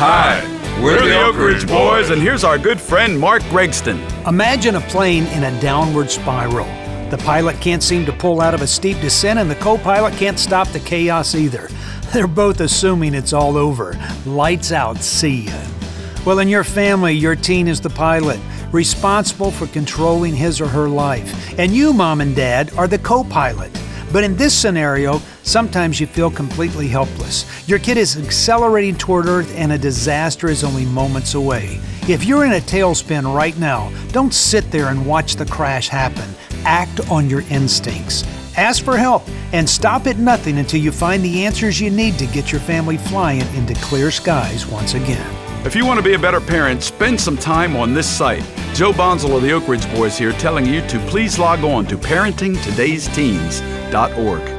Hi, we're the Oak Ridge Boys, and here's our good friend Mark Gregston. Imagine a plane in a downward spiral. The pilot can't seem to pull out of a steep descent, and the co-pilot can't stop the chaos either. They're both assuming it's all over. Lights out, see ya. Well, in your family, your teen is the pilot, responsible for controlling his or her life. And you, Mom and Dad, are the co-pilot. But in this scenario, sometimes you feel completely helpless. Your kid is accelerating toward Earth and a disaster is only moments away. If you're in a tailspin right now, don't sit there and watch the crash happen. Act on your instincts. Ask for help and stop at nothing until you find the answers you need to get your family flying into clear skies once again. If you want to be a better parent, spend some time on this site. Joe Bonzel of the Oak Ridge Boys here telling you to please log on to parentingtodaysteens.org.